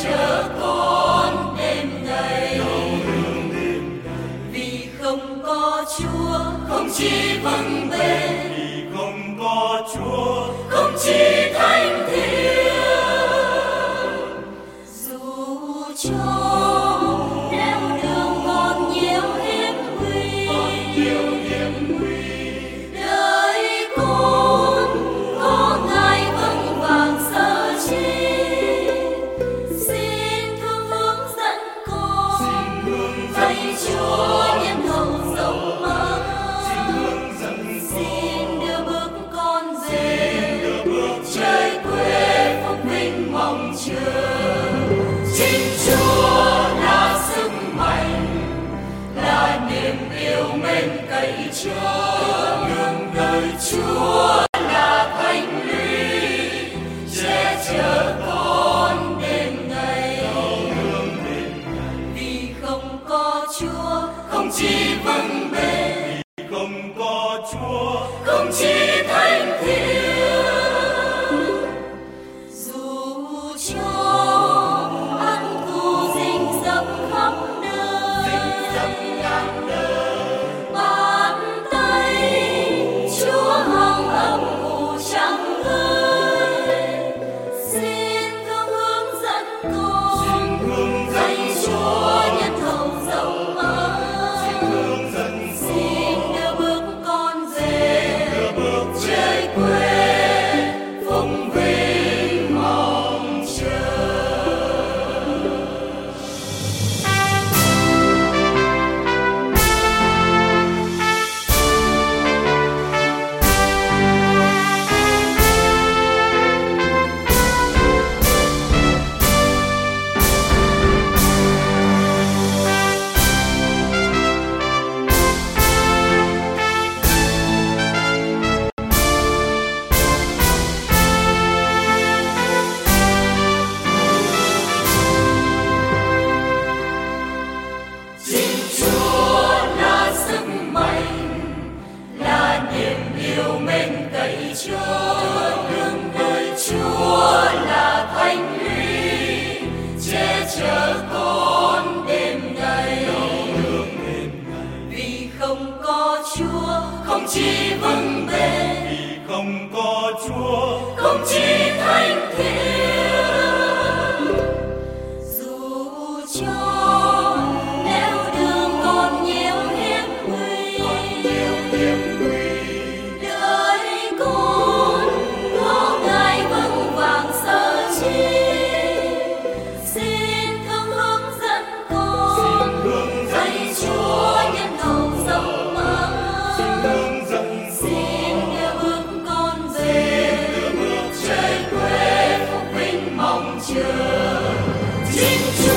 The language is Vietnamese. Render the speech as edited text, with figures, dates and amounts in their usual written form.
chở con đêm ngày. Vì không có Chúa không chỉ vững bền, vì không có Chúa không chỉ thánh thiện. Dù cho nẻo đường còn nhiều hiểm nguy, đời con có Ngài vững vàng sợ chi. Xin thương hướng dẫn con, thầy Chúa nhân hậu rộng mở. Xin đưa bước con về trời quê phúc vinh mong chờ. Chính Chúa là sức mạnh, là niềm yêu mến cậy trơ. Nương đời Chúa là thánh lũy, che chở con đêm ngày. Vì không có Chúa không chỉ vững bền, vì không có Chúa không chỉ thánh thiện. Dù cho ác thù rình rập khắp nơi, bàn tay Chúa hằng âm u chẳng ngơi. Xin thương hướng dẫn con, thầy Chúa nhân hậu rộng mở. Xin đưa bước con về trời quê phúc vinh mong chờ. Chính Chúa là sức mạnh, là niềm yêu mến cậy trơ. Nương đời Chúa là thánh lũy, che chở con đêm ngày. Vì không có Chúa không chỉ vững bền, vì không có Chúa không chỉ thánh thiện. Dù cho nẻo đường còn nhiều hiểm nguy, đời con có Ngài vững vàng sợ chi. Xin thương hướng dẫn con, thầy Chúa nhân hậu rộng mở. Xin đưa bước con về trời quê phúc vinh mong chờ. Chính Chúa